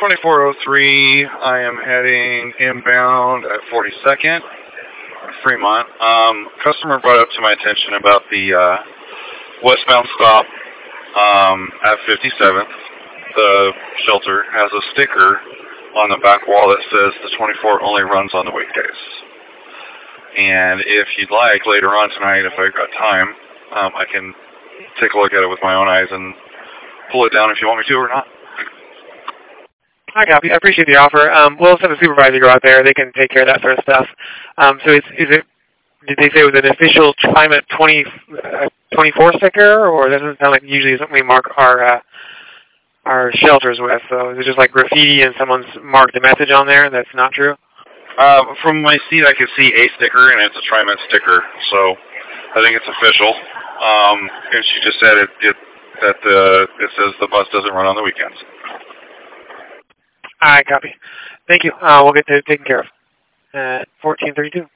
2403, I am heading inbound at 42nd, Fremont. Customer brought up to my attention about the westbound stop at 57th. The shelter has a sticker on the back wall that says the 24 only runs on the weekdays. And if you'd like, later on tonight, if I've got time, I can take a look at it with my own eyes and pull it down if you want me to or not. I copy. I appreciate the offer. We'll send a supervisor go out there. They can take care of that sort of stuff. So is it? Did they say it was an official Climate 24 sticker, or that doesn't sound like usually something we mark our shelters with? So is it just like graffiti and someone's marked a message on there that's not true? From my seat, I can see a sticker, and it's a TriMet sticker, so I think it's official. And she just said it says the bus doesn't run on the weekends. I copy. Thank you. We'll get that taken care of. 1432.